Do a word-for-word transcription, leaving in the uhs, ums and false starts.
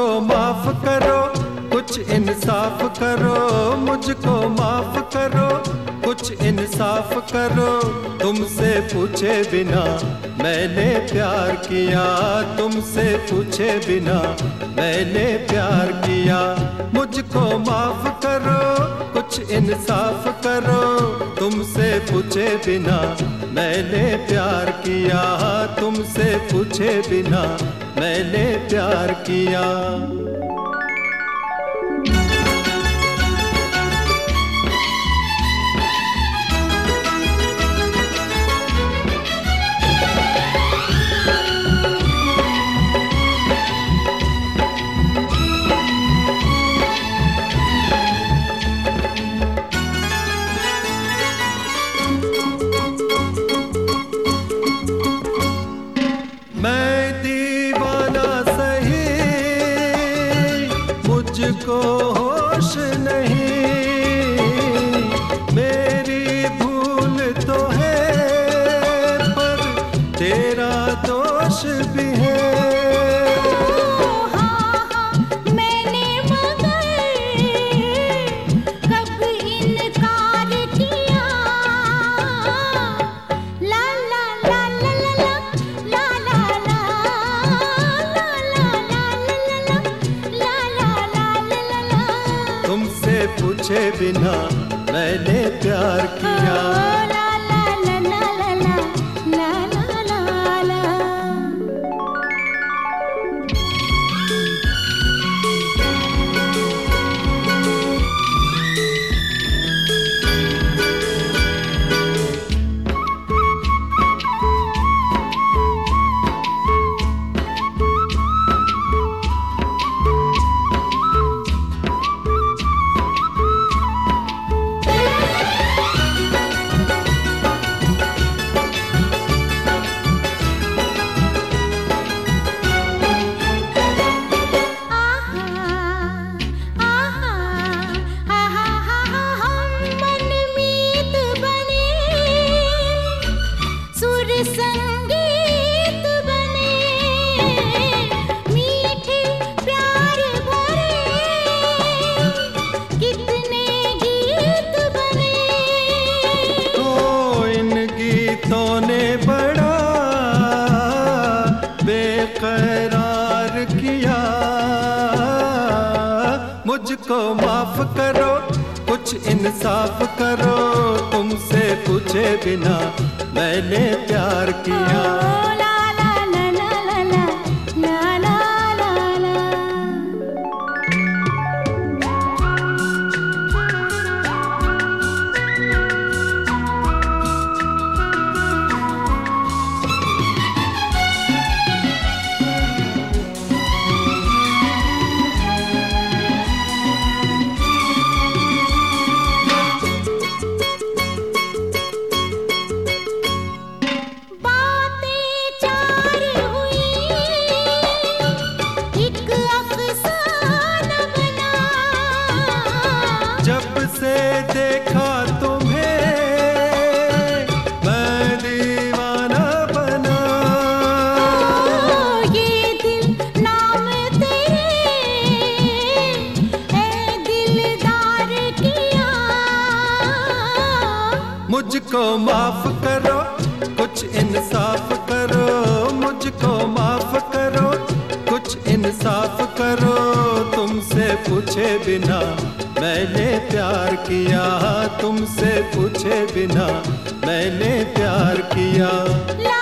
मुझको माफ करो, कुछ इंसाफ करो, मुझको माफ करो, कुछ इंसाफ करो। तुमसे पूछे बिना मैंने प्यार किया, तुमसे पूछे बिना मैंने प्यार किया। मुझको माफ करो, कुछ इंसाफ करो, तुमसे पूछे बिना मैंने प्यार किया, तुमसे पूछे बिना मैंने प्यार किया। मुझको होश नहीं, मेरी भूल तो है पर तेरा दोष भी है। हाँ हाँ मैंने मगर कब इनकार किया। ला ला ला ला ला ला ला ला तुमसे पूछे बिना मैंने प्यार किया। ला ला ला ला ला ला ला ला ला। संगीत बने मीठे प्यार भरे कितने गीत बने। ओ इन गीतों ने बड़ा बेकरार किया। मुझको माफ करो, कुछ इंसाफ करो, तुमसे पूछे बिना मैंने प्यार किया। ला ला ला ला ला ला ला ला ला। जब से देखा तुम्हें मैं दीवाना बना। ये दिल नाम तेरे है दिलदार किया। मुझको माफ करो, कुछ इंसाफ करो, मुझको माफ करो, कुछ इंसाफ करो। तुमसे पूछे बिना मैंने प्यार किया, तुमसे पूछे बिना मैंने प्यार किया।